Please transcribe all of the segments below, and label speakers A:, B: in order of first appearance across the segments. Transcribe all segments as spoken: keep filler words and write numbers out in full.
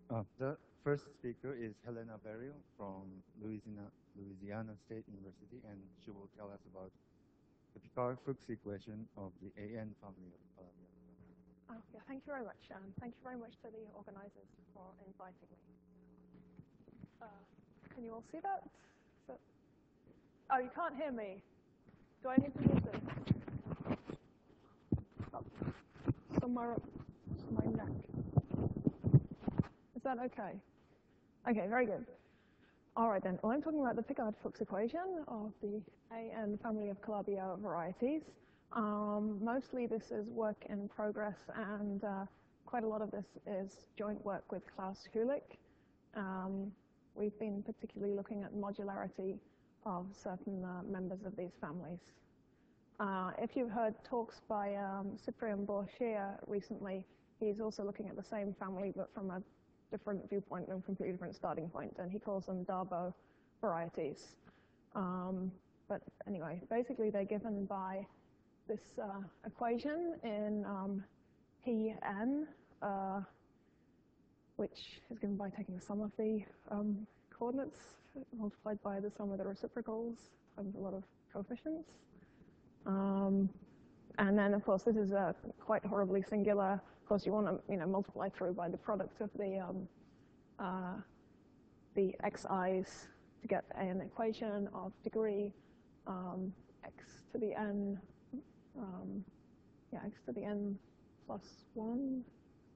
A: Uh, the first speaker is Helena Berrio from Louisiana, Louisiana State University, and she will tell us about the Picard-Fuchs equation of the A N family of Calabi.
B: Oh, yeah, thank you very much, and thank you very much to the organisers for inviting me. Uh, can you all see that? So, oh, you can't hear me. Do I need to use this? Up, somewhere up to my neck. Is that okay? Okay, very good. All right then. Well, I'm talking about the Picard-Fuchs equation of the A N family of Calabi-Yau varieties. Um, mostly this is work in progress, and uh, quite a lot of this is joint work with Klaus Hulick. Um, we've been particularly looking at modularity of certain uh, members of these families. Uh, if you've heard talks by um, Cyprien Bourchier recently, he's also looking at the same family but from a different viewpoint and completely different starting point, and he calls them Darboux varieties. Um, but anyway, basically they're given by this uh, equation in um, Pn, uh, which is given by taking the sum of the um, coordinates multiplied by the sum of the reciprocals times a lot of coefficients. Um, and then, of course, this is a quite horribly singular. Of course, you want to, you know, multiply through by the product of the um, uh, the xi's to get an equation of degree um, x to the n. Um, yeah, x to the n plus one,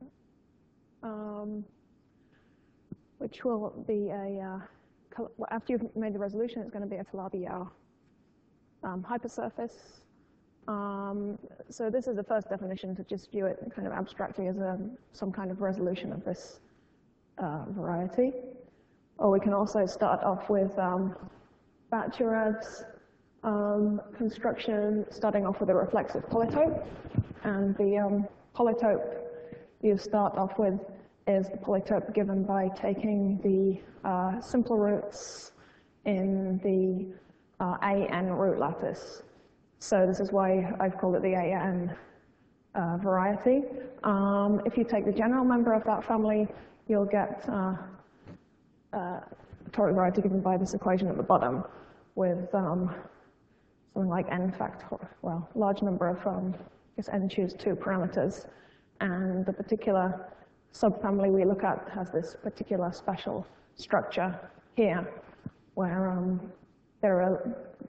B: um, which will be a, uh, after you've made the resolution, it's going to be a Calabi-Yau um, hypersurface. Um, so this is the first definition, to just view it kind of abstractly as a, some kind of resolution of this uh, variety. Or we can also start off with um, Bachurev's Um, construction, starting off with a reflexive polytope. And the um, polytope you start off with is the polytope given by taking the uh, simpler roots in the uh, A N root lattice. So this is why I've called it the A N uh, variety. Um, if you take the general member of that family, you'll get uh, uh, a toric variety given by this equation at the bottom with um, something like n factor, well, large number of, um, I guess n choose two parameters. And the particular subfamily we look at has this particular special structure here, where um, there are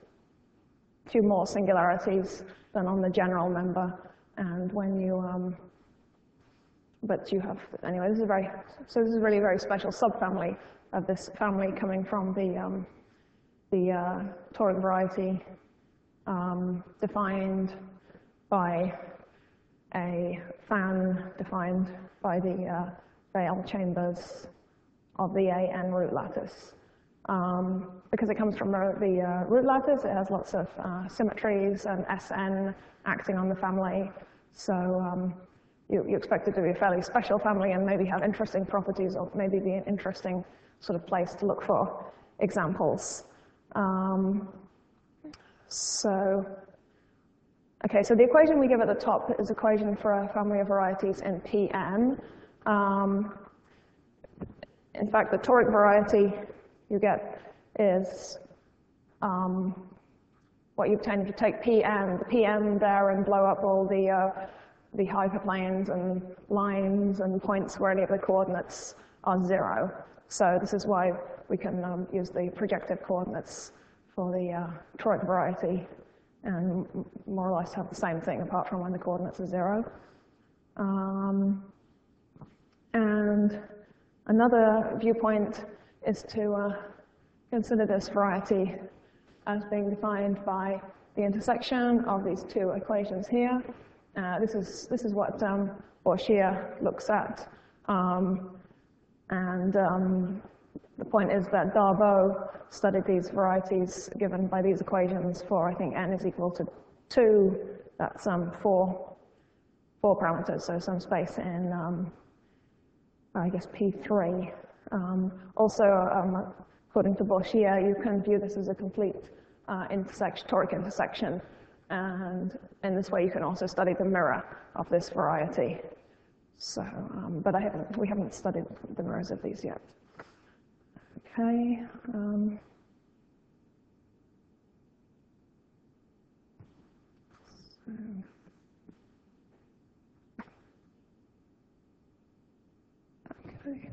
B: a few more singularities than on the general member. And when you, um, but you have, anyway, this is very, so this is really a very special subfamily of this family coming from the, um, the uh, toric variety Um, defined by a fan defined by the uh, Weyl chambers of the A N root lattice. Um, because it comes from the, the uh, root lattice, it has lots of uh, symmetries and S N acting on the family. So um, you, you expect it to be a fairly special family and maybe have interesting properties, or maybe be an interesting sort of place to look for examples. Um, So, okay, so the equation we give at the top is equation for a family of varieties in Pn. Um, in fact, the toric variety you get is um, what you obtain if you take Pn, the Pn there, and blow up all the uh, the hyperplanes and lines and points where any of the coordinates are zero. So this is why we can um, use the projective coordinates for the uh, toric variety, and more or less have the same thing apart from when the coordinates are zero. Um, and another viewpoint is to uh, consider this variety as being defined by the intersection of these two equations here. Uh, this is this is what um, Bourchier looks at, um, and um, the point is that Darboux studied these varieties given by these equations for, I think, n is equal to two. That's um, four, four parameters, so some space in, um, I guess, P three. Um, also, um, according to Bourchier, you can view this as a complete uh, intersection, toric intersection. And in this way, you can also study the mirror of this variety. So, um, but I haven't, we haven't studied the mirrors of these yet. Okay. Um, so. Okay.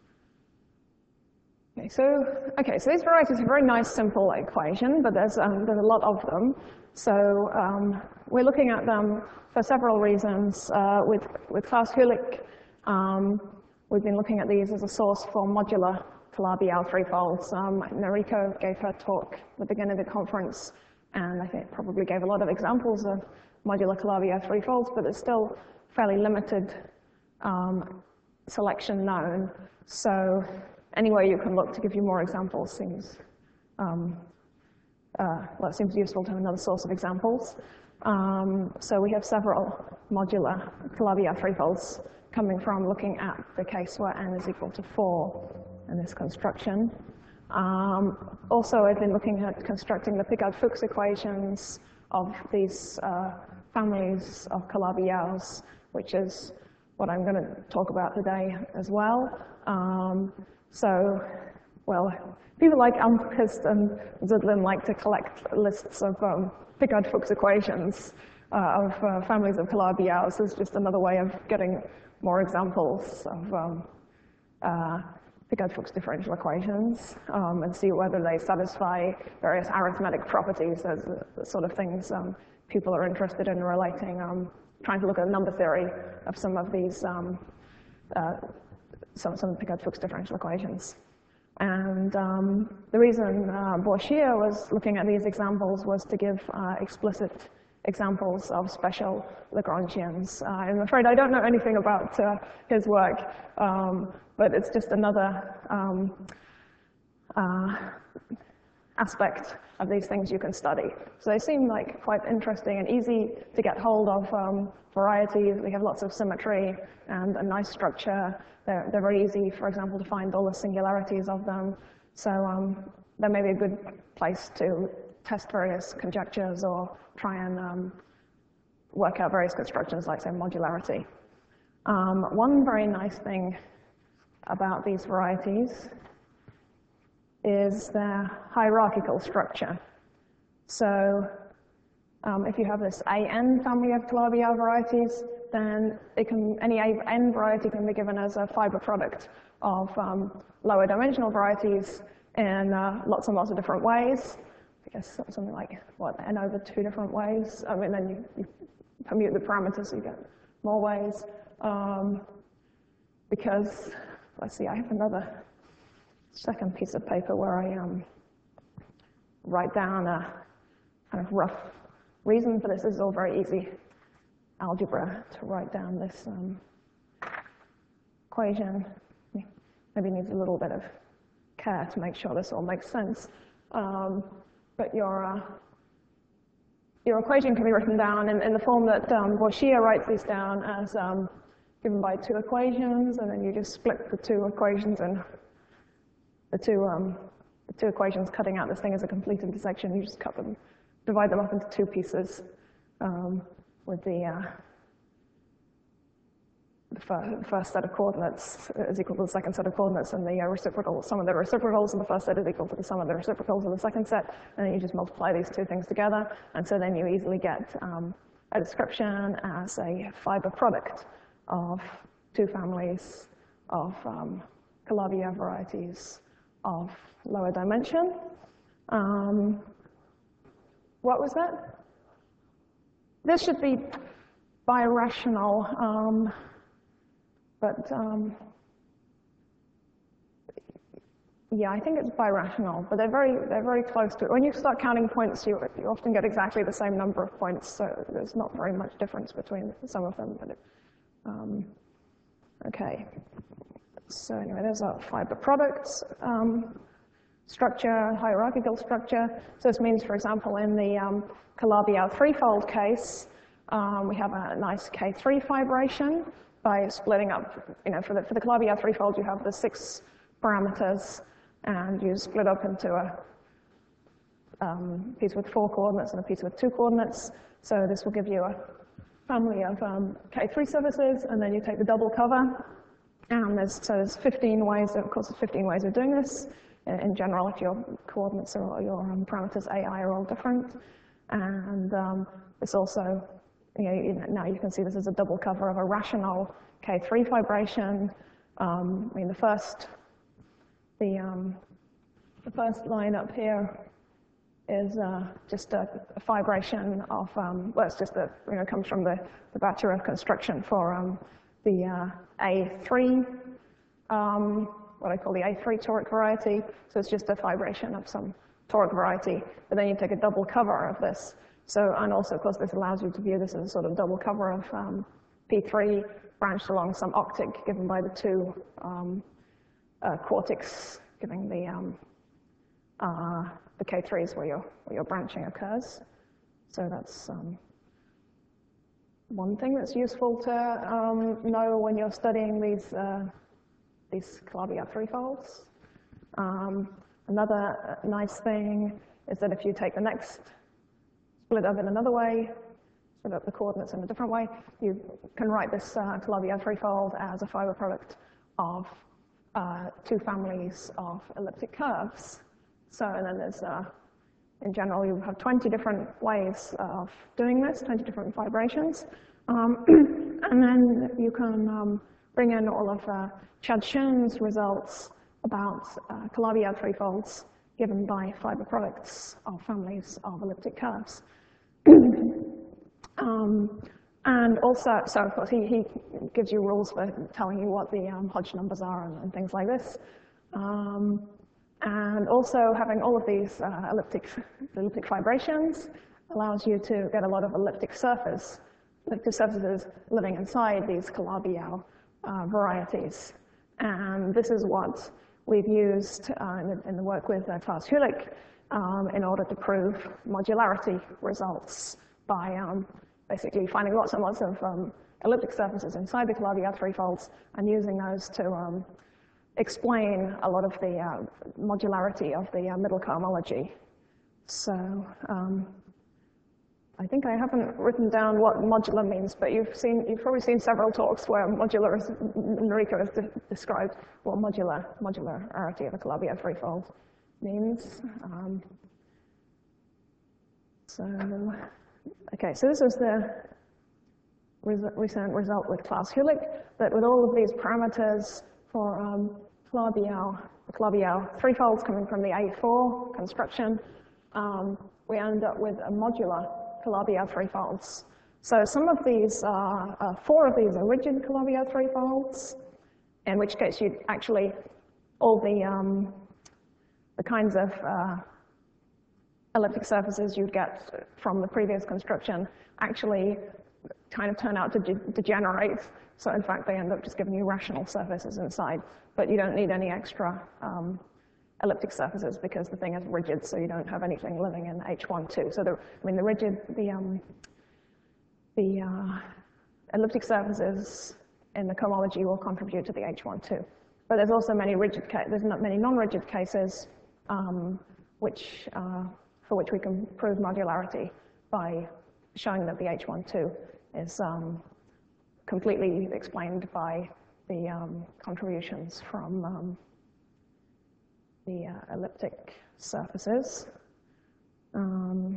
B: Okay, so okay, so these varieties are a very nice, simple equation, but there's um, there's a lot of them. So um, we're looking at them for several reasons. Uh, with with Klaus Hulich, um, we've been looking at these as a source for modular Calabi-Yau threefolds. Um, Noriko gave her talk at the beginning of the conference, and I think probably gave a lot of examples of modular Calabi-Yau threefolds, but there's still fairly limited um, selection known. So anywhere you can look to give you more examples seems, um, uh, well, it seems useful to have another source of examples. Um, so we have several modular Calabi-Yau threefolds coming from looking at the case where n is equal to four in this construction. Um, also, I've been looking at constructing the Picard-Fuchs equations of these uh, families of Calabi-Yaus, which is what I'm going to talk about today as well. Um, so, well, people like Almquist and Zudlin like to collect lists of um, Picard-Fuchs equations uh, of uh, families of Calabi-Yaus. It's just another way of getting more examples of um, uh, Picard-Fuchs differential equations um, and see whether they satisfy various arithmetic properties. Those are the sort of things um, people are interested in relating, um, trying to look at the number theory of some of these, um, uh, some, some Picard-Fuchs differential equations. And um, the reason uh, Bourchier was looking at these examples was to give uh, explicit examples of special Lagrangians. Uh, I'm afraid I don't know anything about uh, his work, um, but it's just another um, uh, aspect of these things you can study. So they seem like quite interesting and easy to get hold of um, varieties. We have lots of symmetry and a nice structure. They're, they're very easy, for example, to find all the singularities of them. So um, that may be a good place to test various conjectures or try and um, work out various constructions like, say, modularity. Um, one very nice thing about these varieties is their hierarchical structure. So um, if you have this A N family of Calabi-Yau varieties, then it can, any A N variety can be given as a fiber product of um, lower dimensional varieties in uh, lots and lots of different ways. I guess something like, what, n over two different ways. I mean, then you, you permute the parameters, so you get more ways. Um, because, let's see, I have another second piece of paper where I um, write down a kind of rough reason for this. This is all very easy algebra to write down this um, equation. Maybe needs a little bit of care to make sure this all makes sense. Um, but your, uh, your equation can be written down in, in the form that um, Bourchier writes these down as um, given by two equations, and then you just split the two equations and the two, um, the two equations cutting out this thing as a complete intersection. You just cut them, divide them up into two pieces um, with the, uh, the, fir the first set of coordinates is equal to the second set of coordinates, and the uh, reciprocal sum of the reciprocals of the first set is equal to the sum of the reciprocals of the second set, and then you just multiply these two things together, and so then you easily get um, a description as a fiber product of two families of um, Calabi-Yau varieties of lower dimension. Um, what was that? This should be birational, um, but um, yeah, I think it's birational, but they're very, they're very close to it. When you start counting points, you, you often get exactly the same number of points, so there's not very much difference between some of them. But it, um, okay. So anyway, there's our fiber products um, structure, hierarchical structure. So this means, for example, in the um, Calabi-Yau threefold case, um, we have a nice K three fibration by splitting up, you know, for the, for the Calabi-Yau threefold, you have the six parameters, and you split up into a um, piece with four coordinates and a piece with two coordinates. So this will give you a family of um, K three surfaces, and then you take the double cover. And there's, so there's fifteen ways, of course, there's fifteen ways of doing this. In, in general, if your coordinates or your um, parameters A I are all different. And um, it's also, you know, now you can see this is a double cover of a rational K three fibration. Um, I mean, the first, the, um, the first line up here is uh, just a, a fibration of, um, well, it's just a, you know, comes from the, the Bacharach construction for um, the uh, A three, um, what I call the A three toric variety. So it's just a fibration of some toric variety. But then you take a double cover of this. So, and also, of course, this allows you to view this as a sort of double cover of um, P three branched along some octic given by the two um, uh, quartics giving the um, uh, the K threes where your where your branching occurs. So that's um, one thing that's useful to um, know when you're studying these uh, these Calabi-Yau threefolds. Um, another nice thing is that if you take the next split up in another way, split up the coordinates in a different way, you can write this uh, Calabi-Yau threefold as a fiber product of uh, two families of elliptic curves. So, and then there's, uh, in general, you have twenty different ways of doing this, twenty different fibrations. Um, and then you can um, bring in all of uh, Chad Schoen's results about uh, Calabi-Yau threefolds given by fiber products of families of elliptic curves. um, and also, so of course, he, he gives you rules for telling you what the um, Hodge numbers are and, and things like this. Um, And also having all of these uh, elliptic, elliptic fibrations allows you to get a lot of elliptic surface, elliptic surfaces living inside these Calabi-Yau uh, varieties. And this is what we've used uh, in, the, in the work with uh, Klaus Hülich um, in order to prove modularity results by um, basically finding lots and lots of um, elliptic surfaces inside the Calabi-Yau threefolds and using those to um, explain a lot of the uh, modularity of the uh, middle cohomology. So um, I think I haven't written down what modular means, but you've seen, you've probably seen several talks where modular is, Noriko has de described what modular modularity of a Calabi-Yau threefold means. Um, so, okay, so this was the res recent result with Klaus Hülich, that with all of these parameters for um, Calabi-Yau, the Calabi-Yau threefolds coming from the A four construction, um, we end up with a modular Calabi-Yau threefolds. So some of these, are, uh, four of these are rigid Calabi-Yau threefolds, in which case you'd actually, all the, um, the kinds of uh, elliptic surfaces you'd get from the previous construction actually kind of turn out to de degenerate. So in fact, they end up just giving you rational surfaces inside, but you don't need any extra um, elliptic surfaces because the thing is rigid, so you don't have anything living in H one two. So the, I mean, the rigid, the um, the uh, elliptic surfaces in the cohomology will contribute to the H one two. But there's also many rigid, there's not many non-rigid cases, um, which uh, for which we can prove modularity by showing that the H one two is um, completely explained by the um, contributions from um, the uh, elliptic surfaces. Um,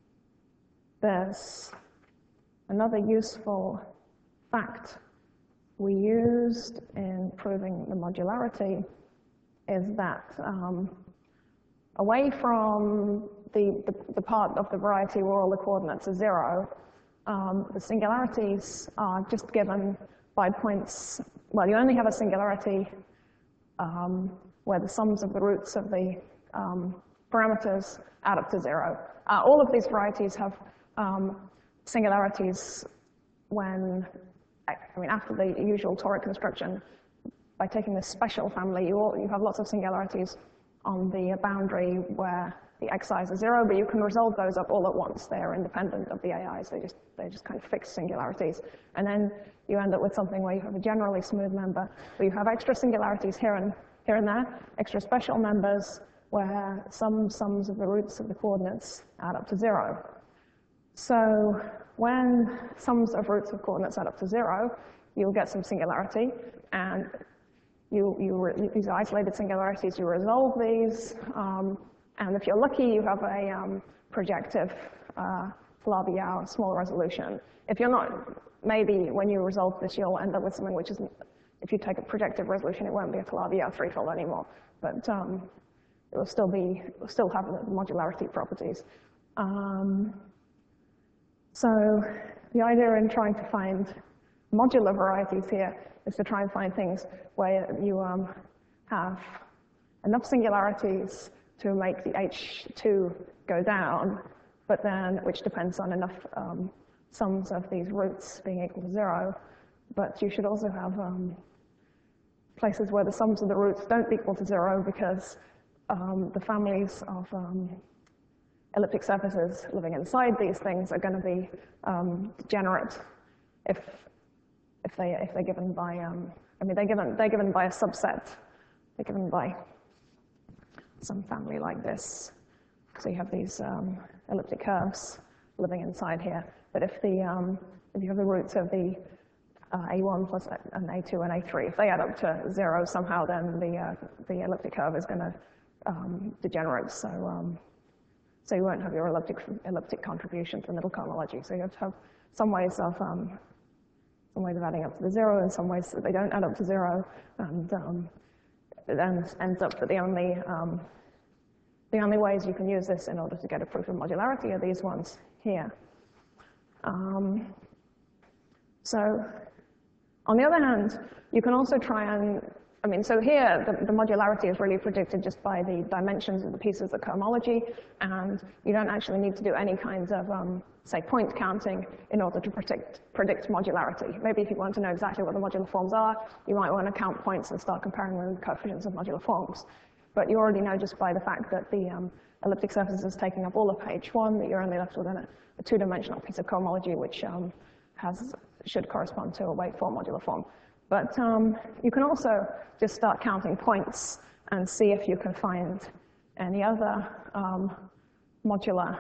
B: there's another useful fact we used in proving the modularity is that um, away from the, the, the part of the variety where all the coordinates are zero, um, the singularities are just given by points, well, you only have a singularity um, where the sums of the roots of the um, parameters add up to zero. Uh, all of these varieties have um, singularities when, I mean, after the usual toric construction, by taking this special family, you, all, you have lots of singularities on the boundary where the xi's are zero, but you can resolve those up all at once. They are independent of the A Is. They just, they're just kind of fixed singularities. And then you end up with something where you have a generally smooth member, where you have extra singularities here and, here and there, extra special members where some sums of the roots of the coordinates add up to zero. So when sums of roots of coordinates add up to zero, you'll get some singularity, and you, you, these are isolated singularities, you resolve these, um, and if you're lucky, you have a um, projective uh, Falabi-Yau small resolution. If you're not, maybe when you resolve this, you'll end up with something which isn't, if you take a projective resolution, it won't be a Falabi-Yau threefold anymore, but um, it will still be, it will still have the modularity properties. Um, so the idea in trying to find modular varieties here is to try and find things where you um, have enough singularities to make the H two go down, but then, which depends on enough um, sums of these roots being equal to zero, but you should also have um, places where the sums of the roots don't equal to zero because um, the families of um, elliptic surfaces living inside these things are going to be um, degenerate if if they if they're given by um, I mean they're given they're given by a subset. They're given by some family like this. So you have these um, elliptic curves living inside here. But if the um, if you have the roots of the uh, A one plus an A two and A three, if they add up to zero somehow, then the uh, the elliptic curve is going to um, degenerate. So um, so you won't have your elliptic elliptic contribution to the middle cohomology. So you have to have some ways of um, some ways of adding up to the zero, and some ways that they don't add up to zero, and um, it ends, ends up that the only um, the only ways you can use this in order to get a proof of modularity are these ones here. Um, so, on the other hand, you can also try and, I mean, so here the, the modularity is really predicted just by the dimensions of the pieces of cohomology, and you don't actually need to do any kinds of, um, say, point counting in order to predict, predict modularity. Maybe if you want to know exactly what the modular forms are, you might want to count points and start comparing them with coefficients of modular forms. But you already know just by the fact that the um, elliptic surface is taking up all of H one that you're only left with a, a two-dimensional piece of cohomology which um, has, should correspond to a wave four modular form. But um, you can also just start counting points and see if you can find any other um, modular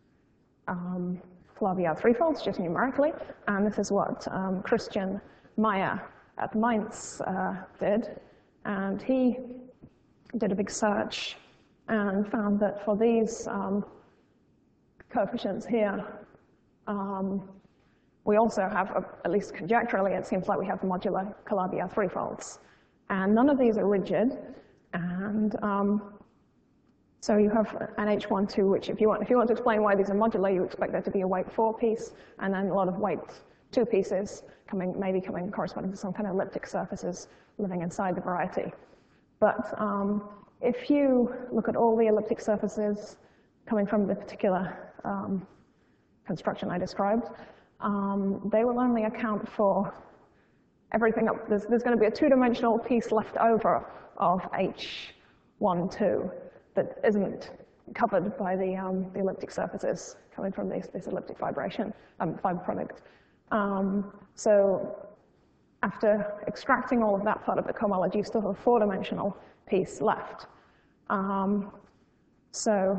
B: um, Falabi-Yau threefolds, just numerically. And this is what um, Christian Meyer at Mainz uh, did. And he did a big search and found that for these um, coefficients here, um, we also have, a, at least conjecturally, it seems like we have the modular Calabi-Yau threefolds. And none of these are rigid. And um, so you have an H one two, which if you want, if you want to explain why these are modular, you expect there to be a weight four piece, and then a lot of weight two pieces coming, maybe coming corresponding to some kind of elliptic surfaces living inside the variety. But um, if you look at all the elliptic surfaces coming from the particular um, construction I described, um, they will only account for everything up. There's, there's going to be a two-dimensional piece left over of H one two that isn't covered by the, um, the elliptic surfaces coming from this, this elliptic vibration, um, fiber product. Um, so after extracting all of that part of the cohomology, you still have a four-dimensional piece left. Um, so,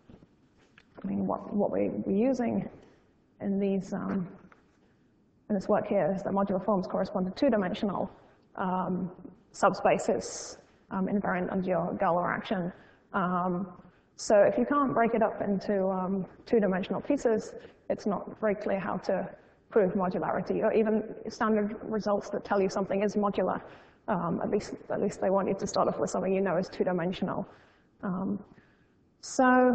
B: I mean, what, what we, we're using in these um, in this work here is that modular forms correspond to two-dimensional um, subspaces um, invariant under your Galois action. Um, so if you can't break it up into um, two-dimensional pieces, it's not very clear how to prove modularity, or even standard results that tell you something is modular. Um, at least, at least they want you to start off with something you know is two-dimensional. Um, so,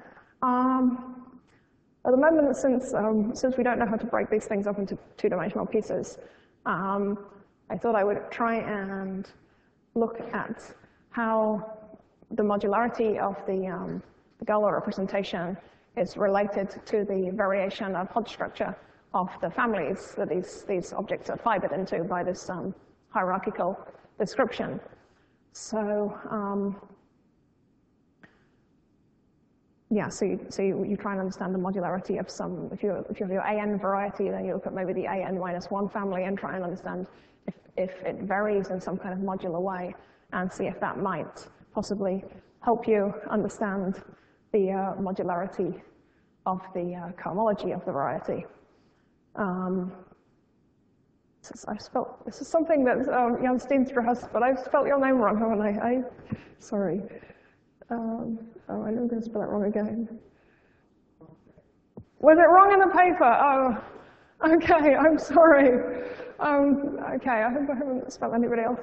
B: um, at the moment, since um, since we don't know how to break these things up into two-dimensional pieces, um, I thought I would try and look at how the modularity of the, um, the Galois representation is related to the variation of Hodge structure of the families that these, these objects are fibered into by this um, hierarchical description. So, um, yeah, so, you, so you, you try and understand the modularity of some, if you, if you have your A N variety, then you look at maybe the A N minus one family and try and understand if, if it varies in some kind of modular way and see if that might possibly help you understand the uh, modularity of the uh, cohomology of the variety. Um, this is, I spelled, this is something that um, Jan Steenstra has, but I've spelled your name wrong, haven't I? I sorry. Um, oh, I'm going to spell it wrong again. Was it wrong in the paper? Oh, okay, I'm sorry. Um, okay, I hope I haven't spelled anybody else.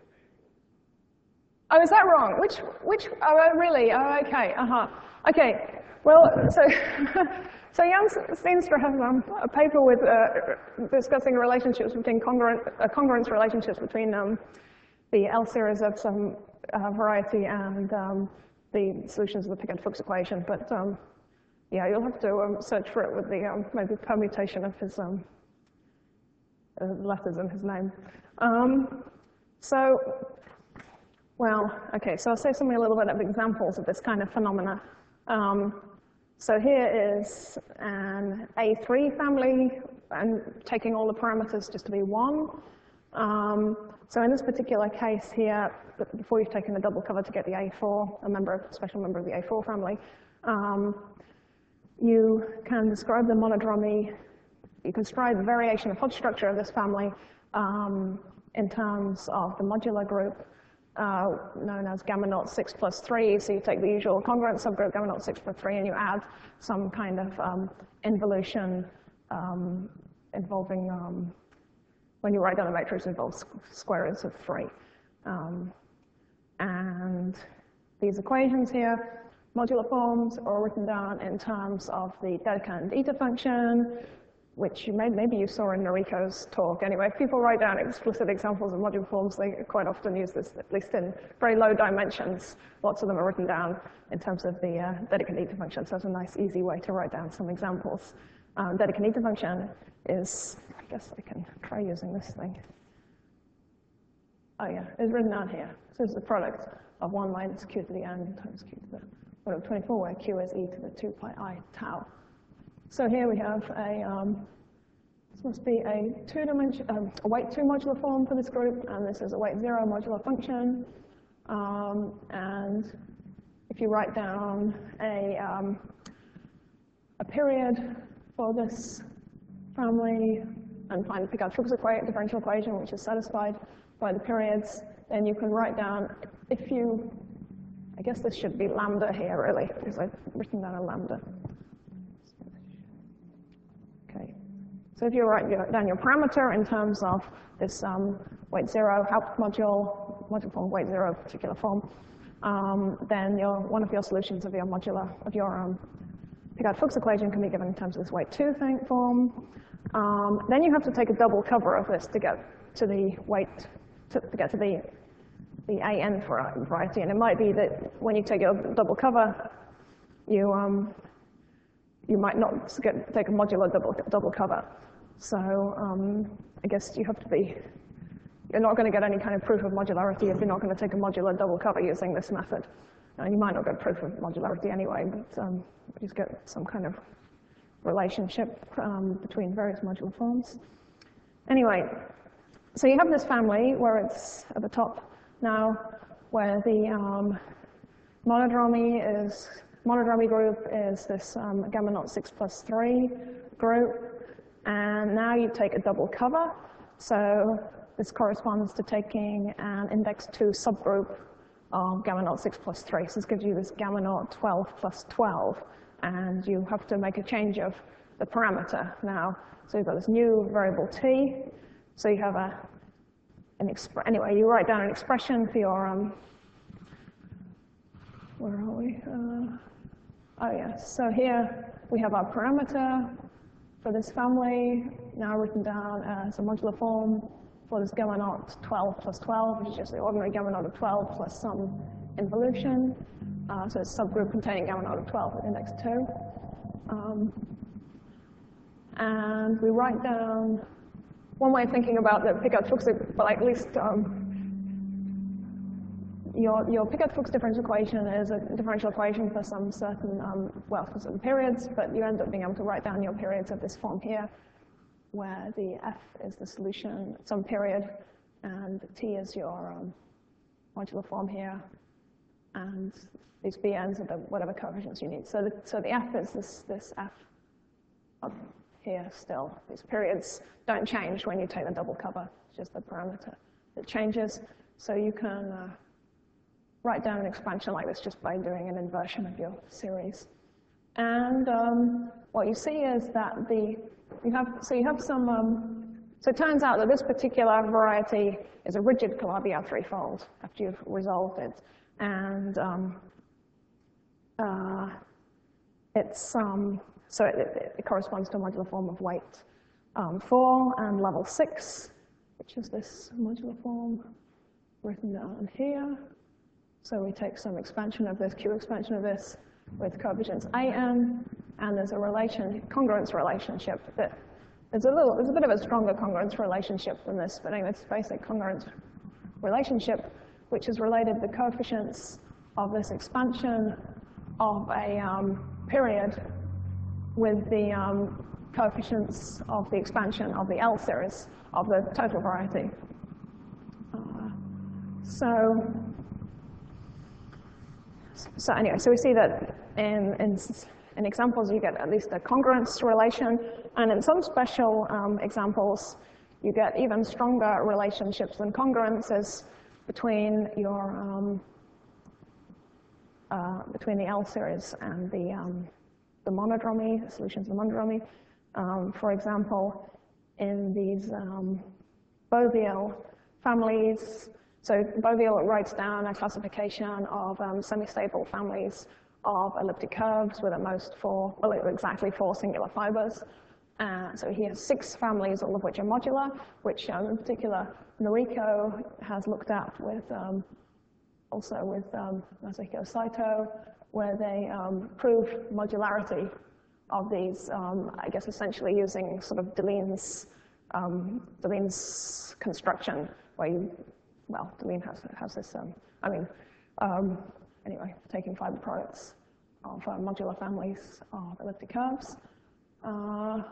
B: Oh, is that wrong? Which, which, oh, really? Oh, okay, uh-huh. Okay, well, so, so Jan Steenstra has um, a paper with uh, discussing relationships between congruent, uh, congruence relationships between um, the L series of some uh, variety and um, the solutions of the Picard-Fuchs equation. But um, yeah, you'll have to um, search for it with the um, maybe permutation of his um, uh, letters in his name. Um, so. Well, okay, so I'll say something a little bit of examples of this kind of phenomena. Um, so here is an A three family, and taking all the parameters just to be one. Um, so in this particular case here, before you've taken the double cover to get the A four, a member, of, special member of the A four family, um, you can describe the monodromy, you can describe the variation of Hodge structure of this family um, in terms of the modular group, Uh, known as gamma naught six plus three. So you take the usual congruent subgroup gamma naught six plus three and you add some kind of um, involution um, involving, um, when you write down a matrix, involves square roots of three. Um, and these equations here, modular forms, are written down in terms of the Dedekind and eta function, which you may, maybe you saw in Noriko's talk. Anyway, if people write down explicit examples of modular forms, they quite often use this, at least in very low dimensions. Lots of them are written down in terms of the uh, Dedekind eta function, so it's a nice, easy way to write down some examples. Um, Dedekind eta function is, I guess I can try using this thing. Oh yeah, it's written down here. So it's the product of one minus q to the n times q to the root of twenty-four, where q is e to the two pi I tau. So here we have a, um, this must be a two-dimension, um, a weight two modular form for this group, and this is a weight zero modular function. Um, and if you write down a, um, a period for this family and find the Picard-Fuchs differential equation, which is satisfied by the periods, then you can write down, if you, I guess this should be lambda here, really, because I've written down a lambda. Okay, so if you write down your parameter in terms of this um, weight zero Haupt module, module form weight zero particular form, um, then your, one of your solutions of your modular, of your um, Picard-Fuchs equation can be given in terms of this weight two thing form. Um, then you have to take a double cover of this to get to the weight, to, to get to the, the A N variety. And it might be that when you take a double cover, you, um, you might not get, take a modular double, double cover. So um, I guess you have to be, you're not going to get any kind of proof of modularity if you're not going to take a modular double cover using this method. And you might not get proof of modularity anyway, but um, you just get some kind of relationship um, between various modular forms. Anyway, so you have this family where it's at the top now, where the um, monodromy is, monodromy group is this um, gamma naught six plus three group, and now you take a double cover. So this corresponds to taking an index two subgroup of gamma naught six plus three. So this gives you this gamma naught twelve plus twelve. And you have to make a change of the parameter now. So you've got this new variable t. So you have a, an exp anyway, you write down an expression for your, um, where are we? Uh, oh yes, so here we have our parameter for this family, now written down as a modular form for this gamma naught twelve plus twelve, which is just the ordinary gamma naught of twelve plus some involution. Uh, so it's a subgroup containing gamma naught of twelve with index two. Um, and we write down, one way of thinking about the Picard-Fuchs, but at least um, your, your Picard-Fuchs differential equation is a differential equation for some certain, um, well, for some periods, but you end up being able to write down your periods of this form here, where the f is the solution at some period, and t is your um, modular form here, and these bn's are the whatever coefficients you need. So the, so the f is this, this f of here still. These periods don't change when you take the double cover, it's just the parameter that changes. So you can uh, write down an expansion like this just by doing an inversion of your series. And um, what you see is that the, you have, so you have some, um, so it turns out that this particular variety is a rigid Calabi-Yau threefold after you've resolved it. And um, uh, it's, um, so it, it corresponds to a modular form of weight um, four and level six, which is this modular form written down here. So we take some expansion of this, Q expansion of this, with coefficients A n, and there's a relation, congruence relationship that there's a little, there's a bit of a stronger congruence relationship than this, but anyway, it's basic congruence relationship, which is related to the coefficients of this expansion of a um, period with the um, coefficients of the expansion of the L series of the total variety. Uh, so, so anyway, so we see that in, in, in examples you get at least a congruence relation, and in some special um, examples you get even stronger relationships than congruences between your um, uh, between the L series and the um, the monodromy, solutions of the monodromy. Um, for example, in these um, Boviel families, so Boviel writes down a classification of um, semi-stable families of elliptic curves with at most four, well, exactly four singular fibers. Uh, so he has six families, all of which are modular, which um, in particular Noriko has looked at with, um, also with um, Masahiko Saito, where they um, prove modularity of these, um, I guess essentially using sort of Deline's, um, Deline's construction, where you, well, Deline has, has this, um, I mean, um, anyway, taking fiber products of uh, modular families of elliptic curves. Uh,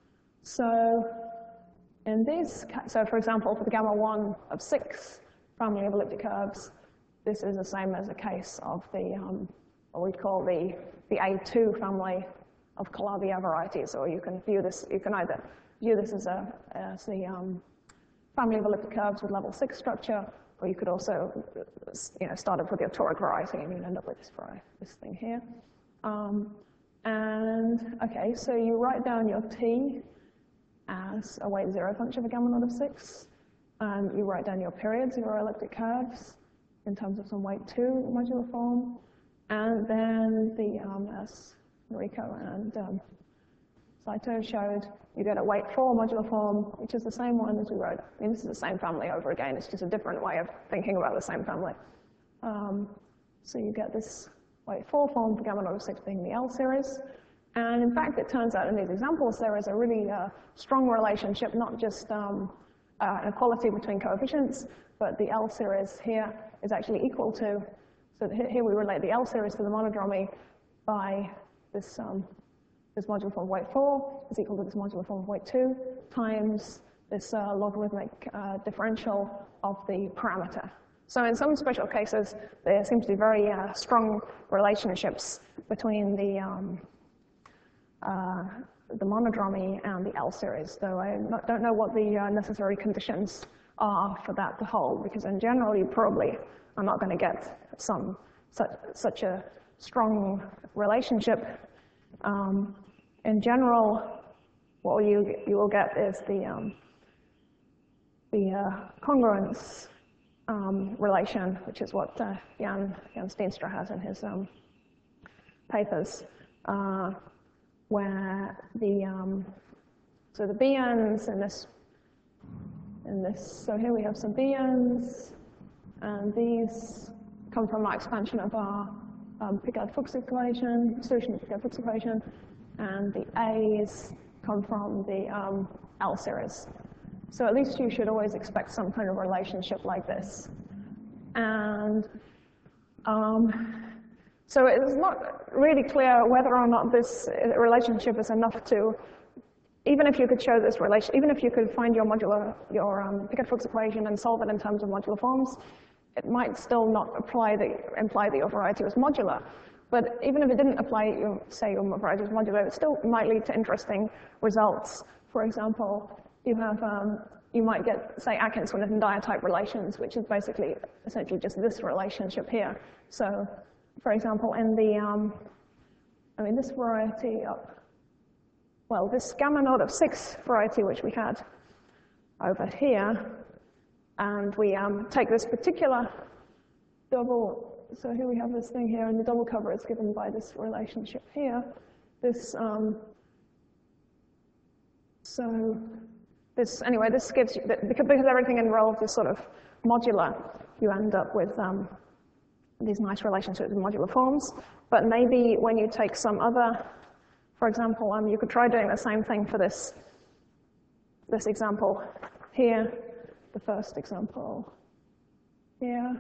B: so in these, so for example, for the gamma one of six family of elliptic curves, this is the same as a case of the, um, what we'd call the, the A two family of Calabi-Yau varieties, or you can view this, you can either view this as, a, as the um, family of elliptic curves with level six structure, or you could also, you know, start off with your toric variety and you'd end up with this, this thing here. Um, and, okay, so you write down your T as a weight zero function of a gamma naught of six. Um, you write down your periods of your elliptic curves in terms of some weight two modular form. And then the, um, as Noriko and um, Saito showed, you get a weight four modular form, which is the same one as we wrote. I mean, this is the same family over again. It's just a different way of thinking about the same family. Um, so you get this weight four form for gamma naught of six being the L series. And in fact, it turns out in these examples, there is a really uh, strong relationship, not just um, uh, an equality between coefficients, but the L series here is actually equal to, so here we relate the L series to the monodromy by this, um, this modular form of weight four is equal to this modular form of weight two times this uh, logarithmic uh, differential of the parameter. So in some special cases, there seems to be very uh, strong relationships between the, um, uh, the monodromy and the L series, though I not, don't know what the uh, necessary conditions are for that to hold, because in general, you probably are not going to get some such, such a strong relationship. Um, in general, what you, you will get is the, um, the uh, congruence um, relation, which is what uh, Jan, Jan Steenstra has in his um, papers, uh, where the, um, so the B Ns in this, in this, so here we have some B Ns, and these come from our expansion of our um, Picard-Fuchs equation, solution of the Picard-Fuchs equation, and the A's come from the um, L series. So at least you should always expect some kind of relationship like this. And um, so it's not really clear whether or not this relationship is enough to, even if you could show this relation, even if you could find your modular, your um, Picard-Fuchs equation and solve it in terms of modular forms, it might still not apply the, imply that your variety was modular. But even if it didn't apply, your, say, your varieties modulo, it still might lead to interesting results. For example, you have, um, you might get, say, Atkins-Swinnerton Dyer type relations, which is basically essentially just this relationship here. So, for example, in the, um, I mean, this variety of, well, this gamma naught of six variety, which we had over here, and we um, take this particular double, so here we have this thing here, and the double cover is given by this relationship here. This, um, so this, anyway, this gives you, because, because everything involved is sort of modular, you end up with um, these nice relationships with modular forms. But maybe when you take some other, for example, um, you could try doing the same thing for this, this example here, the first example here.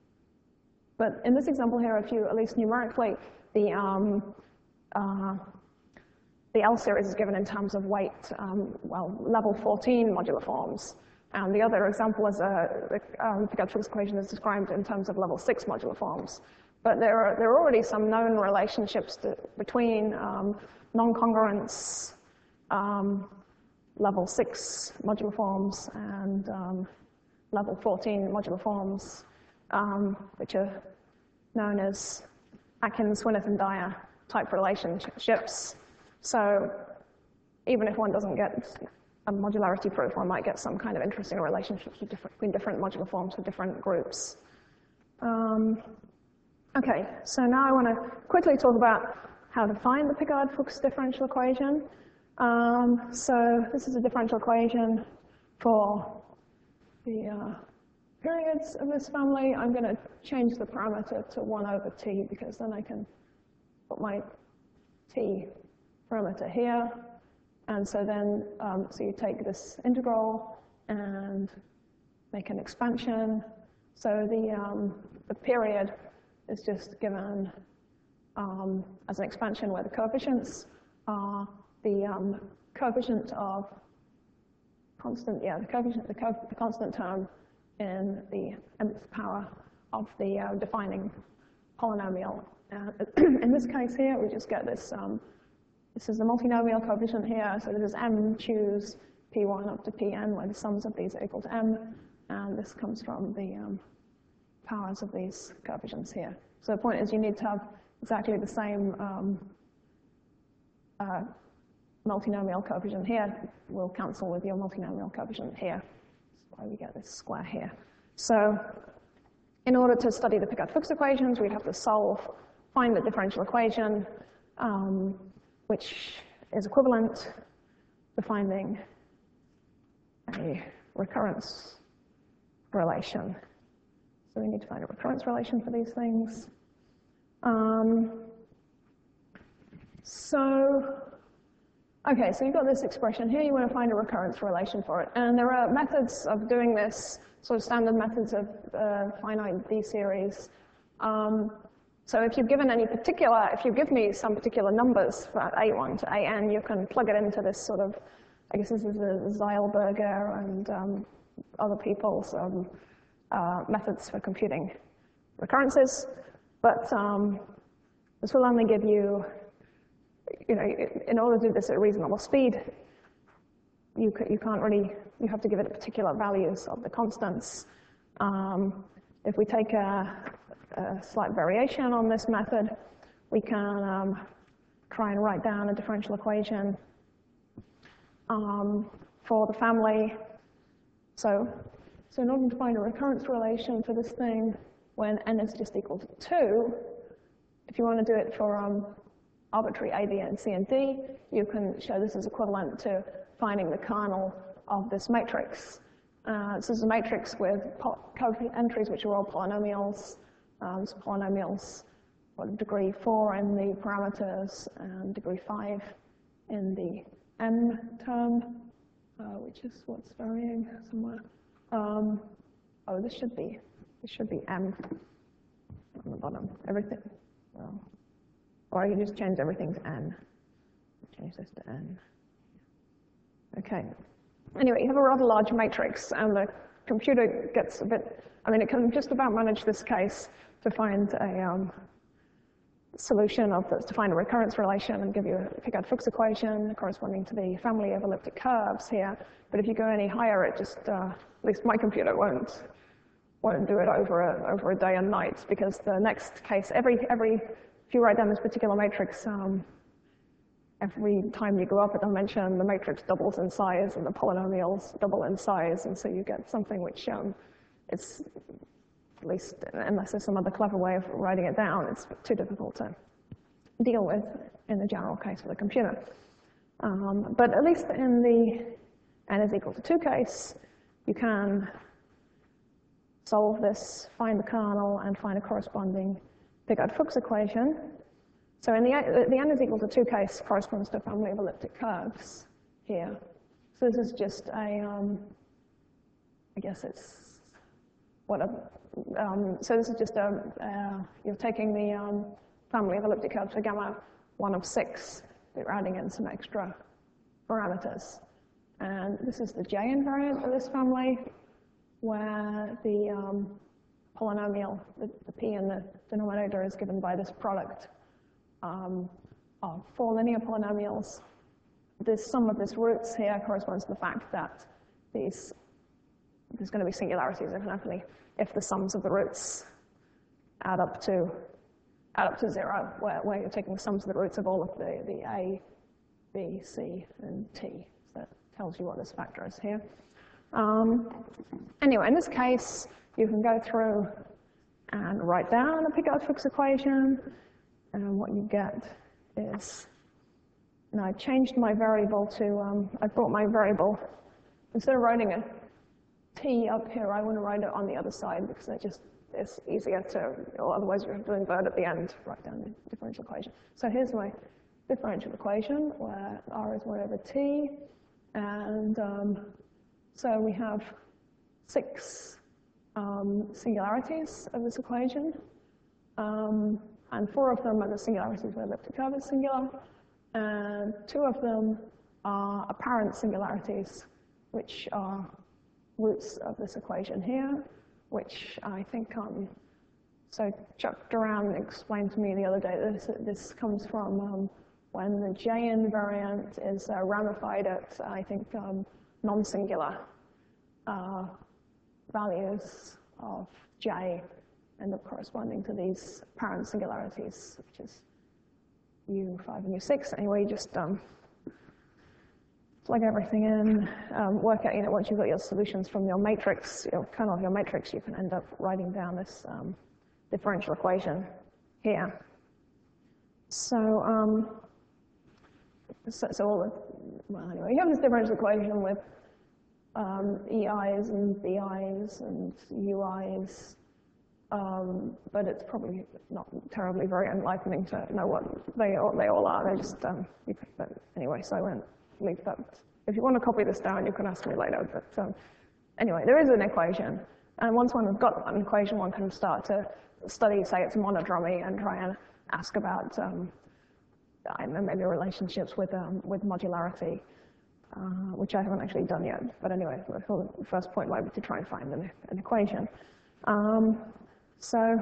B: But in this example here, if you, at least numerically, the, um, uh, the L series is given in terms of weight, um, well, level fourteen modular forms. And the other example is a, the um, Picard-Fuchs equation is described in terms of level six modular forms. But there are, there are already some known relationships to, between um, non-congruence, um, level six modular forms, and um, level fourteen modular forms, um, which are known as Atkins-Swinnerton Dyer type relationships. So even if one doesn't get a modularity proof, one might get some kind of interesting relationships between different modular forms for different groups. Um, okay, so now I want to quickly talk about how to find the Picard-Fuchs differential equation. Um, so this is a differential equation for the uh, periods of this family. I'm going to change the parameter to one over t, because then I can put my t parameter here. And so then, um, so you take this integral and make an expansion. So the, um, the period is just given um, as an expansion where the coefficients are the um, coefficient of constant, yeah, the coefficient, the, co the constant term in the nth power of the uh, defining polynomial. Uh, in this case here, we just get this, um, this is the multinomial coefficient here, so this is m choose p one up to pn, where the sums of these are equal to m, and this comes from the um, powers of these coefficients here. So the point is you need to have exactly the same um, uh, multinomial coefficient here will cancel with your multinomial coefficient here. That's why we get this square here. So in order to study the Picard-Fuchs equations, we'd have to solve, find the differential equation, um, which is equivalent to finding a recurrence relation. So we need to find a recurrence relation for these things. Um, so, okay, so you've got this expression here. You want to find a recurrence relation for it. And there are methods of doing this, sort of standard methods of uh, finite D series. Um, so if you've given any particular, if you give me some particular numbers for A one to A n, you can plug it into this sort of, I guess this is a Zeilberger and um, other people's um, uh, methods for computing recurrences. But um, this will only give you, you know, in order to do this at a reasonable speed, you, you can't really, you have to give it particular values of the constants. Um, if we take a, a slight variation on this method, we can um, try and write down a differential equation um, for the family. So, so in order to find a recurrence relation for this thing, when n is just equal to two, if you want to do it for um, arbitrary A, B, and C, and D, you can show this is equivalent to finding the kernel of this matrix. Uh, this is a matrix with entries which are all polynomials. Um, so polynomials, what, degree four in the parameters and degree five in the m term, uh, which is what's varying somewhere. Um, oh, this should be this should be m on the bottom. Everything. Well, or I can just change everything to n. Change this to n. Okay. Anyway, you have a rather large matrix, and the computer gets a bit, I mean, it can just about manage this case to find a, um, solution of the, to find a recurrence relation and give you a Picard-Fuchs equation corresponding to the family of elliptic curves here. But if you go any higher, it just, uh, at least my computer won't, won't do it over a, over a day and night, because the next case, every, every if you write down this particular matrix, um, every time you go up a dimension, the matrix doubles in size and the polynomials double in size, and so you get something which um, it's, at least unless there's some other clever way of writing it down, it's too difficult to deal with in the general case of the computer. Um, but at least in the n is equal to two case, you can solve this, find the kernel, and find a corresponding Picard-Fuchs equation. So in the, the n is equal to two case corresponds to a family of elliptic curves here. So this is just a, um, I guess it's, what a, um, so this is just a, uh, you're taking the um, family of elliptic curves for gamma one of six, you're adding in some extra parameters. And this is the J invariant of this family, where the um, polynomial, the, the p in the denominator is given by this product um, of four linear polynomials. This sum of this roots here corresponds to the fact that these, there's going to be singularities infinitely if the sums of the roots add up to add up to zero, where, where you're taking the sums of the roots of all of the, the A, B, C, and T. So that tells you what this factor is here. Um, anyway, in this case, you can go through and write down a Picard-Fuchs equation, and what you get is, and I changed my variable to, um, I brought my variable, instead of writing a t up here, I want to write it on the other side, because it just it's easier to, or otherwise you have to invert at the end, write down the differential equation. So here's my differential equation, where r is one over t, and um, so we have six um, singularities of this equation, um, and four of them are the singularities where elliptic curve is singular, and two of them are apparent singularities, which are roots of this equation here, which I think, um, so Chuck Duran explained to me the other day that this, this comes from um, when the J invariant is uh, ramified at, I think, um, non-singular uh, values of J end up corresponding to these apparent singularities, which is U five and U six. Anyway, you just um, plug everything in, um, work out, you know, once you've got your solutions from your matrix, your kernel of your matrix, you can end up writing down this um, differential equation here. So, um, so, so all the, well, anyway, you have this differential equation with um, E Is and B Is and U Is, um, but it's probably not terribly very enlightening to know what they all, they all are. They're just, um, you can, but anyway, so I won't leave that. If you want to copy this down, you can ask me later. But um, anyway, there is an equation. And once one has got an equation, one can start to study, say, its monodromy and try and ask about, um, I don't know, maybe relationships with, um, with modularity, uh, which I haven't actually done yet. But anyway, the first point might be to try and find an, an equation. Um, so,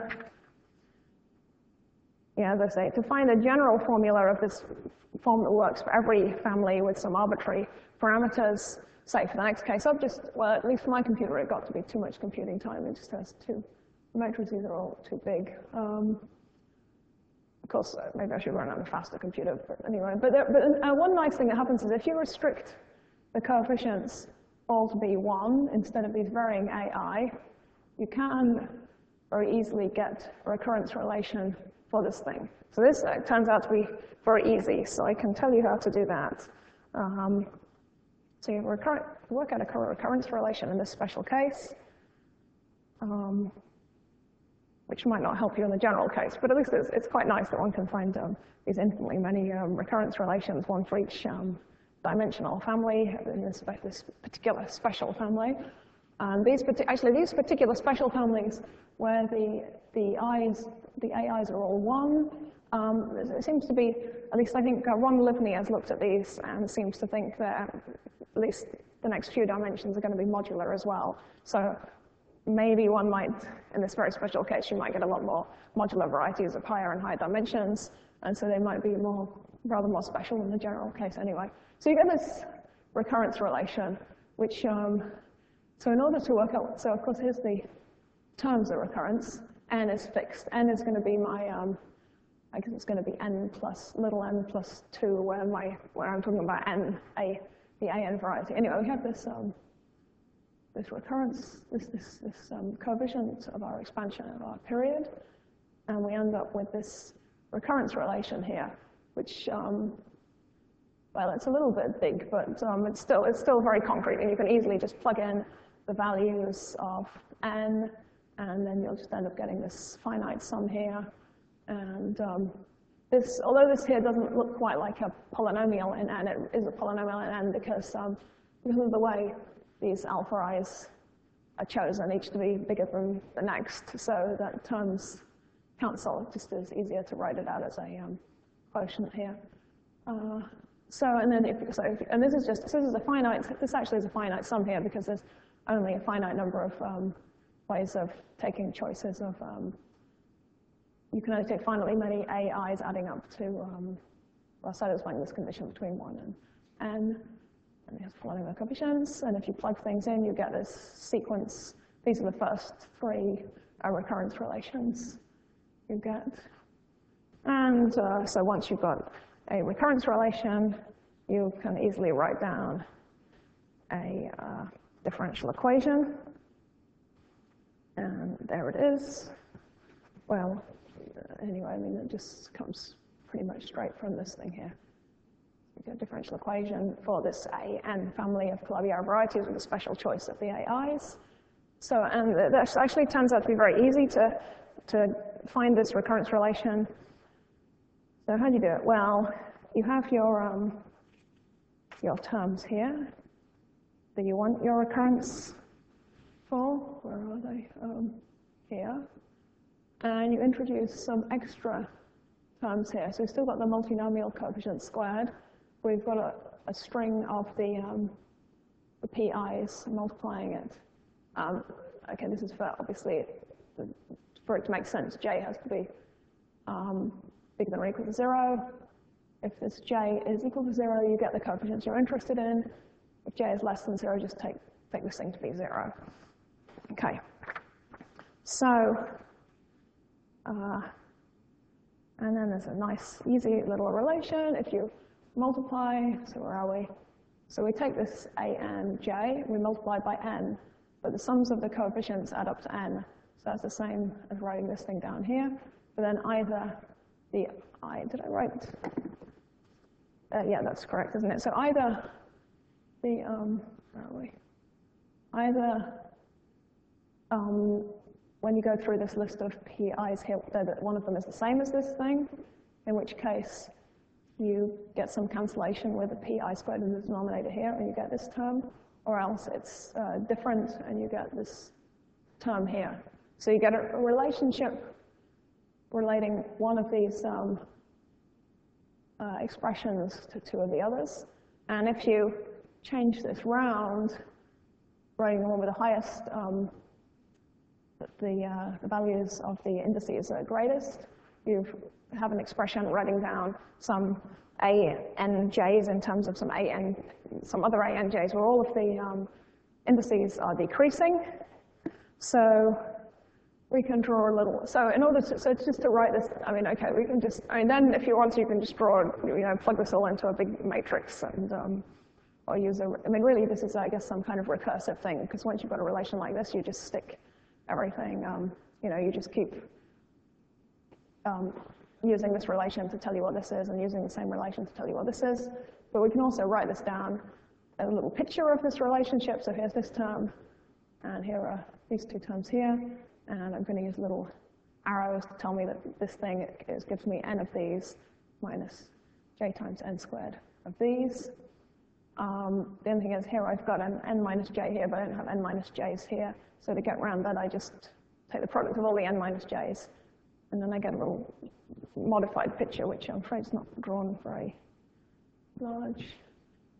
B: yeah, as I say, to find a general formula of this form that works for every family with some arbitrary parameters, say for the next case, I've just, well, at least for my computer, it got to be too much computing time. It just has two, the matrices are all too big. Um, of course, uh, maybe I should run on a faster computer, but anyway. But, there, but uh, one nice thing that happens is if you restrict the coefficients all to be one instead of these varying A I, you can very easily get a recurrence relation for this thing. So this uh, turns out to be very easy, so I can tell you how to do that. Um, so you recur work out a recurrence relation in this special case, um, which might not help you in the general case, but at least it's, it's quite nice that one can find um, these infinitely many um, recurrence relations, one for each um, dimensional family in this, this particular special family. And these actually these particular special families where the the I's, the A Is are all one, um, it seems to be, at least I think uh, Ron Livney has looked at these and seems to think that at least the next few dimensions are going to be modular as well. So maybe one might, in this very special case, you might get a lot more modular varieties of higher and higher dimensions, and so they might be more, rather more special in the general case anyway. So you get this recurrence relation, which, um, so in order to work out, so of course here's the terms of recurrence. N is fixed. N is going to be my, um, I guess it's going to be n plus little n plus two, where my where I'm talking about n, a the A N variety. Anyway, we have this um, this recurrence, this this this um, coefficient of our expansion of our period, and we end up with this recurrence relation here, which um, well, it's a little bit big, but um, it's still it's still very concrete, and you can easily just plug in the values of n, and then you'll just end up getting this finite sum here. And um, this, although this here doesn't look quite like a polynomial in n, it is a polynomial in n because, um, because of the way these alpha i's are chosen, each to be bigger than the next, so that terms cancel. It just is easier to write it out as a um, quotient here. Uh, so, and then if, so if, and this is just, so this is a finite, this actually is a finite sum here because there's only a finite number of um, ways of taking choices of, um, you can only take finitely many A I's adding up to, um, well, satisfying this condition between one and n. And we have following the coefficients. And if you plug things in, you get this sequence. These are the first three uh, recurrence relations you get. And uh, so once you've got a recurrence relation, you can easily write down a uh, differential equation. And there it is. Well, anyway, I mean, it just comes pretty much straight from this thing here. You get a differential equation for this A N family of Calabi-Yau varieties with a special choice of the A I's. So, and that actually turns out to be very easy to, to find this recurrence relation. So how do you do it? Well, you have your, um, your terms here that you want your recurrence for. Where are they? Um, here. And you introduce some extra terms here. So we've still got the multinomial coefficient squared. We've got a, a string of the, um, the P I's multiplying it. Um, okay, this is for, obviously, the, for it to make sense, J has to be um, bigger than or equal to zero. If this J is equal to zero, you get the coefficients you're interested in. If J is less than zero, just take, take this thing to be zero. Okay. So, Uh, and then there's a nice, easy little relation. If you multiply, so where are we? So we take this A N J, we multiply by n, but the sums of the coefficients add up to n. So that's the same as writing this thing down here. But then either the I, did I write? Uh, yeah, that's correct, isn't it? So either the, um, where are we? Either, um, when you go through this list of P I's here, that one of them is the same as this thing, in which case you get some cancellation with the P I squared in the denominator here, and you get this term, or else it's uh, different, and you get this term here. So you get a, a relationship relating one of these um, uh, expressions to two of the others, and if you change this round, writing the one with the highest um, The, uh, the values of the indices are greatest, you have an expression writing down some A N J's in terms of some A N, some other A N J's where all of the um, indices are decreasing. So we can draw a little, so in order to, so it's just to write this, I mean, okay, we can just, I mean, then if you want to, you can just draw, you know, plug this all into a big matrix and, um, or use a, I mean, really this is, I guess, some kind of recursive thing, because once you've got a relation like this, you just stick everything, um, you know, you just keep um, using this relation to tell you what this is and using the same relation to tell you what this is. But we can also write this down, a little picture of this relationship. So here's this term, and here are these two terms here. And I'm going to use little arrows to tell me that this thing is, gives me n of these minus j times n squared of these. Um, the only thing is here I've got an n minus j here, but I don't have n minus j's here. So to get around that, I just take the product of all the n minus j's, and then I get a little modified picture, which I'm afraid is not drawn very large.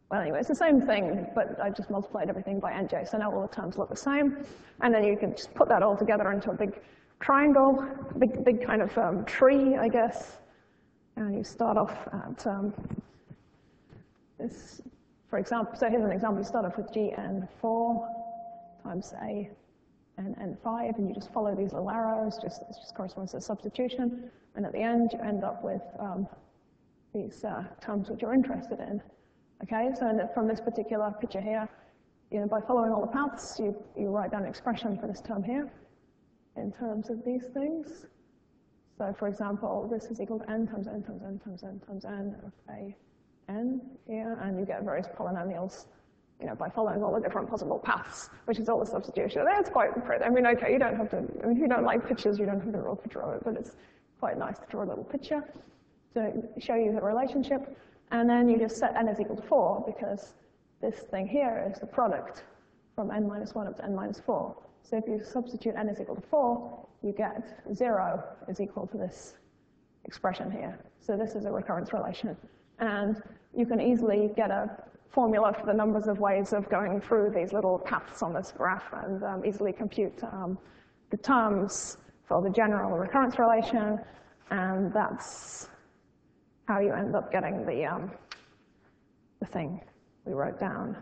B: well, anyway, it's the same thing, but I just multiplied everything by N J, so now all the terms look the same. And then you can just put that all together into a big triangle, big, big kind of um, tree, I guess. And you start off at um, this, for example, so here's an example. You start off with G N four times A and N five, and you just follow these little arrows, just, it just corresponds to substitution. And at the end, you end up with um, these uh, terms which you're interested in. Okay, so in the, from this particular picture here, you know, by following all the paths, you, you write down an expression for this term here in terms of these things. So for example, this is equal to n times n times n times n times n of a n here, and you get various polynomials, you know, by following all the different possible paths, which is all the substitution. That's quite pretty. I mean, okay, you don't have to, I mean, if you don't like pictures, you don't have to draw a picture of it, but it's quite nice to draw a little picture to show you the relationship. And then you just set n is equal to four, because this thing here is the product from n minus one up to n minus four. So if you substitute n is equal to four, you get zero is equal to this expression here. So this is a recurrence relation. And you can easily get a formula for the numbers of ways of going through these little paths on this graph, and um, easily compute um, the terms for the general recurrence relation, and that's how you end up getting the, um, the thing we wrote down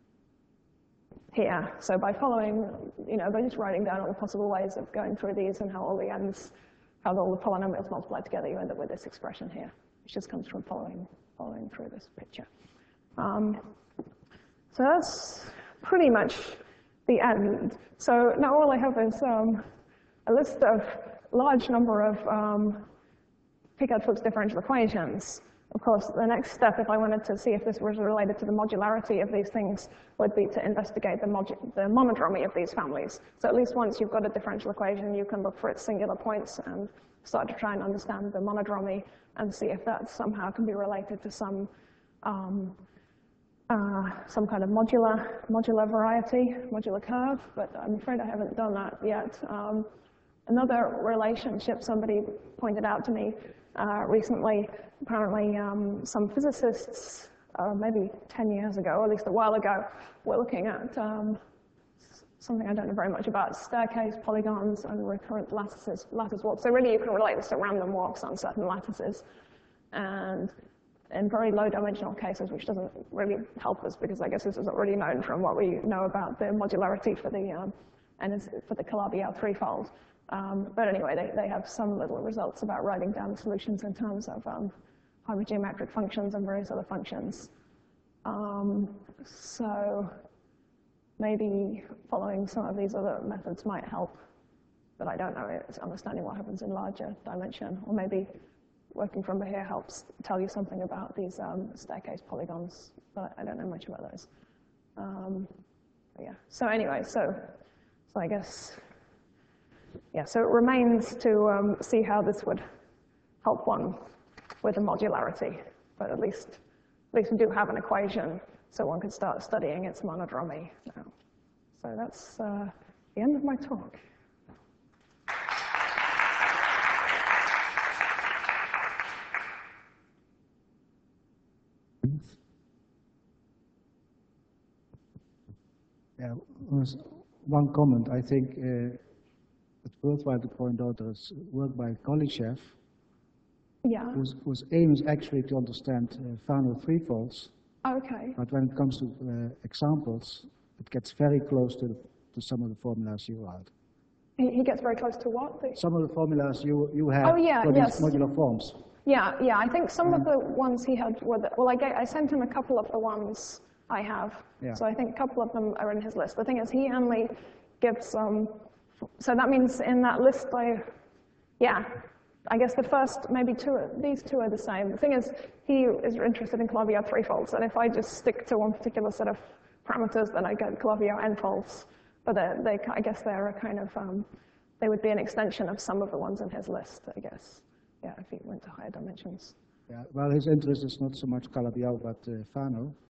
B: here. So by following, you know, by just writing down all the possible ways of going through these and how all the n's, how all the polynomials multiply together, you end up with this expression here, which just comes from following, following through this picture. Um, so that's pretty much the end. So now all I have is um, a list of large number of um, Picard-Fuchs differential equations. Of course, the next step, if I wanted to see if this was related to the modularity of these things, would be to investigate the, the monodromy of these families. So at least once you've got a differential equation, you can look for its singular points and start to try and understand the monodromy and see if that somehow can be related to some um, uh, some kind of modular modular variety, modular curve. But I'm afraid I haven't done that yet. Um, another relationship somebody pointed out to me Uh, recently, apparently um, some physicists, uh, maybe ten years ago, or at least a while ago, were looking at um, something I don't know very much about, staircase polygons and recurrent lattices, lattice walks. So really you can relate this to random walks on certain lattices. And in very low dimensional cases, which doesn't really help us because I guess this is already known from what we know about the modularity for the, um, and for the Calabi-Yau threefold. Um, but anyway, they, they have some little results about writing down the solutions in terms of um, hypergeometric functions and various other functions. Um, so maybe following some of these other methods might help, but I don't know, it's understanding what happens in larger dimension. Or maybe working from here helps tell you something about these um, staircase polygons, but I don't know much about those. Um, yeah, so anyway, so, so I guess, yeah, so it remains to um, see how this would help one with the modularity, but at least, at least we do have an equation, so one could start studying its monodromy now. So that's uh, the end of my talk.
C: Yeah, was one comment. I think uh, it's worthwhile to point out there's work by Kolychev,
B: Yeah.
C: whose, whose aim is actually to understand uh, Fano threefolds.
B: Okay.
C: But when it comes to uh, examples, it gets very close to, the, to some of the formulas you had.
B: He, he gets very close to what? The-
C: Some of the formulas you, you have
B: Oh, yeah,
C: for these
B: yes.
C: modular forms.
B: Yeah, yeah. I think some of the ones he had were, the, well, I, gave, I sent him a couple of the ones I have.
C: Yeah.
B: So I think a couple of them are in his list. The thing is, he only gives, um, so that means in that list, I, yeah, I guess the first, maybe two, these two are the same. The thing is, he is interested in Calabi-Yau threefolds, and if I just stick to one particular set of parameters, then I get Calabi-Yau n-folds. But they, they, I guess they're a kind of, um, they would be an extension of some of the ones in his list, I guess. Yeah, if he went to higher dimensions.
C: Yeah, well, his interest is not so much Calabi-Yau, but uh, Fano.